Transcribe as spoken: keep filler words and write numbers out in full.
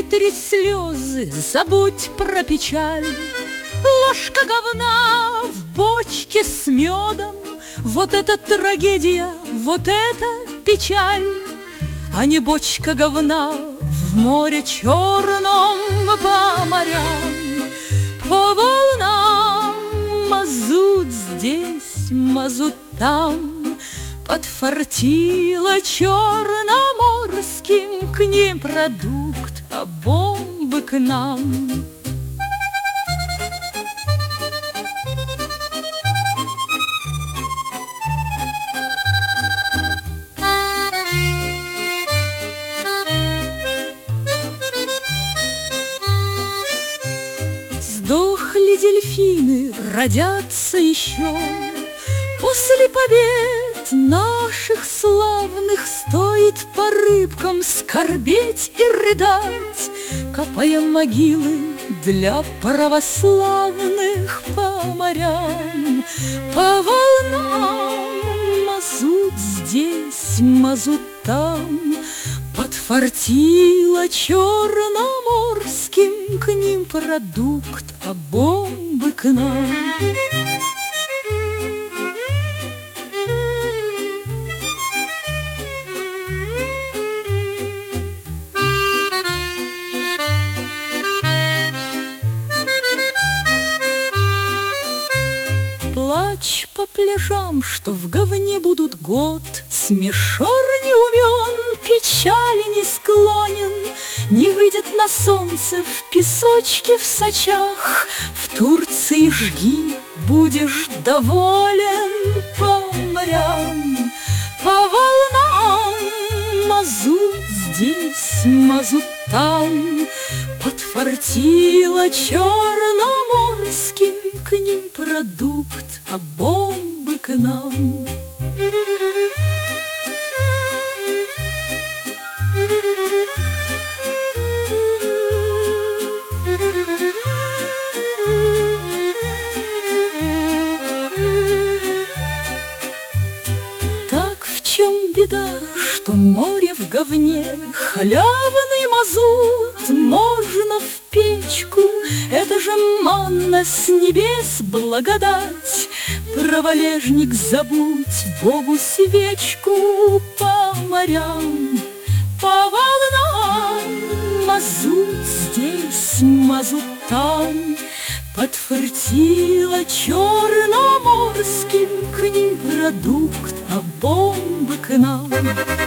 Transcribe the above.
Вытри слезы, забудь про печаль. Ложка говна в бочке с медом, вот это трагедия, вот это печаль. А не бочка говна в море черном по морям, по волнам. Мазут здесь, мазут там, подфартило черноморским, к ним продукт, а бомбы к нам. Сдохли дельфины, родятся еще. После побед наших славных стоит по рыбкам скорбеть и рыдать, копая могилы для православных по морям, по волнам. Мазут здесь, мазут там, подфартило черноморским, к ним продукт, а бомбы к нам. Плачь по пляжам, что в говне будут год. Смешор не умен, печали не склонен, не выйдет на солнце в песочке в Сочах. В Турции жги, будешь доволен по морям, по волнам. Мазут здесь, мазут там, подфартило черноморским, к ним продукт, а бомбы к нам. Так в чем беда, что море в говне? Халявный мазут можно в печку, это же манна с небес благодать. Про валежник забудь, Богу свечку по морям, по волнам. Мазут здесь, мазут там, подфартило черноморским, к ним продукт, а бомбы к нам.